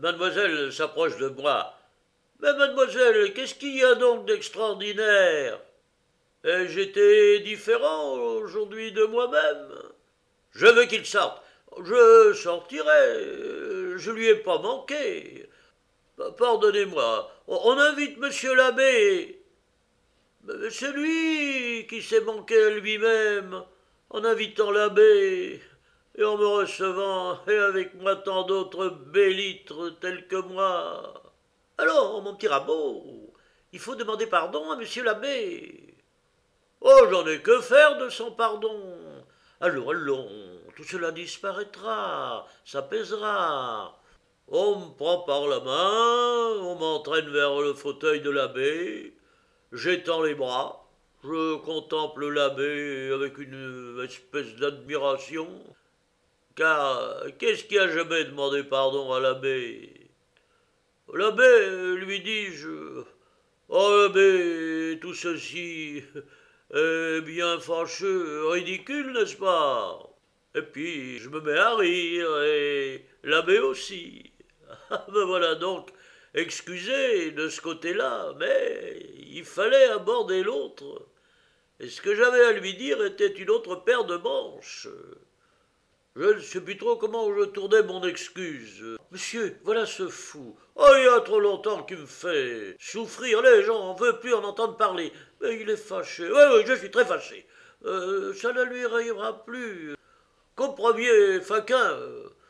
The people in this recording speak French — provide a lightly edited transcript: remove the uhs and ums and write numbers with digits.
Mademoiselle s'approche de moi. Mais mademoiselle, qu'est-ce qu'il y a donc d'extraordinaire? J'étais différent aujourd'hui de moi-même. Je veux qu'il sorte. Je sortirai. Je lui ai pas manqué. Pardonnez-moi. On invite monsieur l'abbé. C'est lui qui s'est manqué à lui-même en invitant l'abbé et en me recevant et avec moi tant d'autres bellitres tels que moi. Alors, mon petit rabot, il faut demander pardon à monsieur l'abbé. Oh, j'en ai que faire de son pardon. Allons, tout cela disparaîtra, s'apaisera. On me prend par la main, on m'entraîne vers le fauteuil de l'abbé, j'étends les bras, je contemple l'abbé avec une espèce d'admiration, car qu'est-ce qui a jamais demandé pardon à l'abbé? L'abbé, lui dis-je, oh l'abbé, tout ceci est bien fâcheux, ridicule, n'est-ce pas? Et puis je me mets à rire, et l'abbé aussi. Ah ben voilà donc, excusez de ce côté-là, mais il fallait aborder l'autre. Et ce que j'avais à lui dire était une autre paire de manches. Je ne sais plus trop comment je tournais mon excuse. Monsieur, voilà ce fou. Oh, il y a trop longtemps qu'il me fait souffrir. Les gens n'en veulent plus en entendre parler. Mais il est fâché. Oui, je suis très fâché. Ça ne lui arrivera plus. Qu'au premier faquin,